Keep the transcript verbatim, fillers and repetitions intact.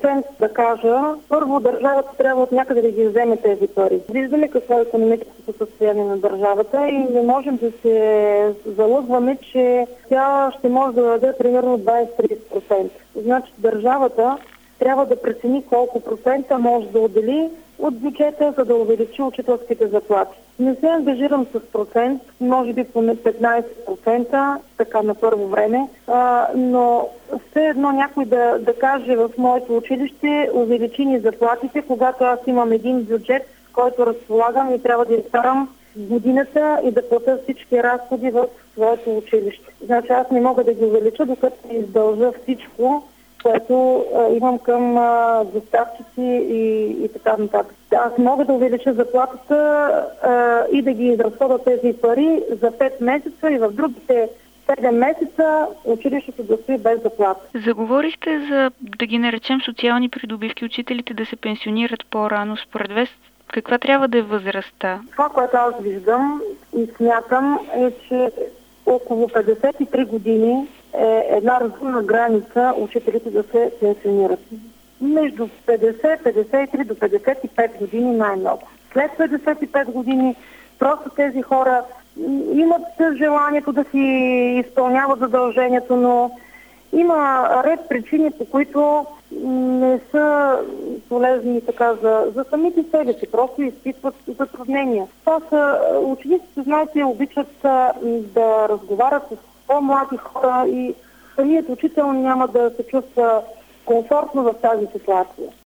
процент да кажа, първо държавата трябва от някъде да ги вземе тези пари. Виждаме какво е икономическото състояние на държавата и не можем да се залъгваме, че тя ще може да даде примерно двайсет до трийсет процента. Значи държавата трябва да прецени колко процента може да отдели от бюджета, за да увеличи учителските заплати. Не се ангажирам с процент, може би поне петнайсет процента, така на първо време, а, но все едно някой да, да каже в моето училище увеличи ни заплатите, когато аз имам един бюджет, който разполагам и трябва да изкарам годината и да платя всички разходи в своето училище. Значи аз не мога да ги увелича, докато не издължа всичко, което а, имам към а, доставчици и, и така нататък. Аз мога да увелича заплатата а, и да ги изразходя тези пари за пет месеца и в другите седем месеца училището да стои без заплата. Заговорихте за, да ги наречем, социални придобивки, учителите да се пенсионират по-рано. Според вас, каква трябва да е възрастта? Това, което аз виждам и смятам, е, че около петдесет и три години е една разумна граница учителите да се пенсионират. Между петдесет, петдесет и три до петдесет и пет години най-много. След петдесет и пет години просто тези хора имат желанието да си изпълняват задължението, но има ред причини, по които не са полезни така за, за самите себе си, просто изпитват затруднения. Това са учениците, знаете, обичат да разговарят с по-млади хора и самият учител няма да се чувства комфортно в тази ситуация.